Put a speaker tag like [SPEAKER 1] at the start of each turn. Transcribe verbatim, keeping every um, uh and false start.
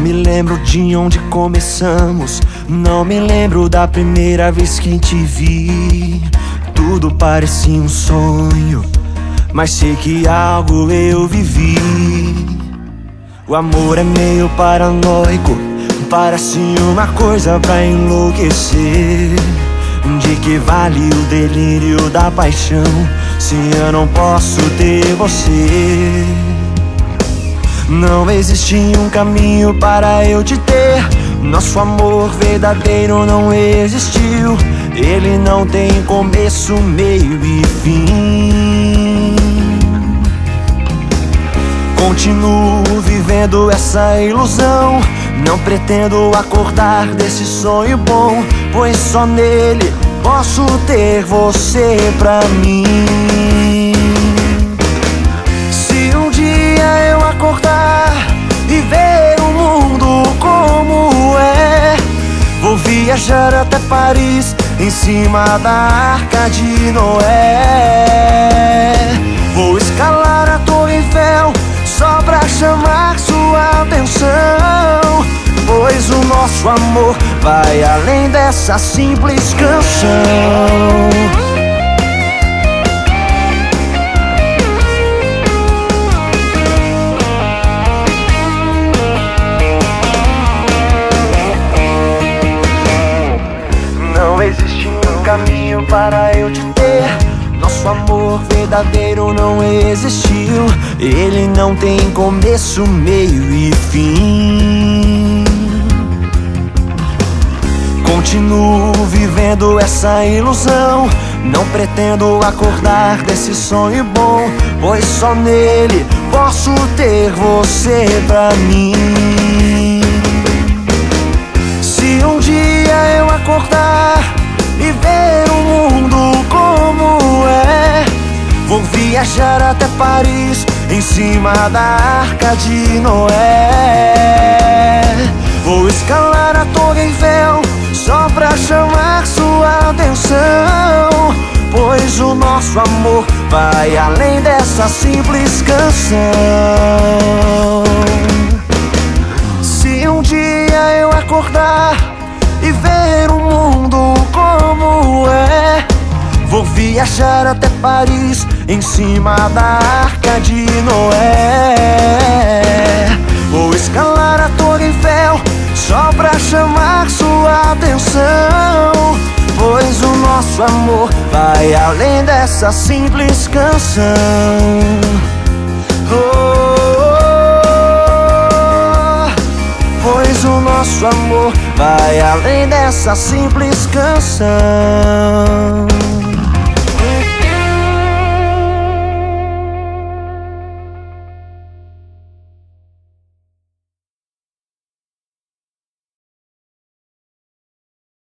[SPEAKER 1] me lembro de onde começamos, não me lembro da primeira vez que te vi. Tudo parecia um sonho, mas sei que algo eu vivi. O amor é meio paranoico, parece uma coisa pra enlouquecer. De que vale o delírio da paixão se eu não posso ter você? Não existe um caminho para eu te ter. Nosso amor verdadeiro não existiu. Ele não tem começo, meio e fim. Continuo vivendo essa ilusão, não pretendo acordar desse sonho bom, pois só nele posso ter você pra mim. Se um dia eu acordar e ver o mundo como é, vou viajar até Paris em cima da Arca de Noé. Vou escalar a Torre Eiffel só pra chamar sua atenção, pois o nosso amor vai além dessa simples canção. Não existe um caminho para eu te ter. Nosso amor verdadeiro não existiu. Ele não tem começo, meio e fim. Continuo vivendo essa ilusão, não pretendo acordar desse sonho bom, pois só nele posso ter você pra mim. Se um dia eu acordar e ver o mundo como é, vou viajar até Paris em cima da Arca de Noé. Vou escalar a Torre Eiffel só pra chamar sua atenção, pois o nosso amor vai além dessa simples canção. Se um dia eu acordar e ver o mundo como é, vou viajar até Paris em cima da Arca de Noé. Vou escalar a Torre Eiffel só pra chamar sua atenção, pois o nosso amor vai além dessa simples canção. Oh, oh, oh, pois o nosso amor vai além dessa simples canção.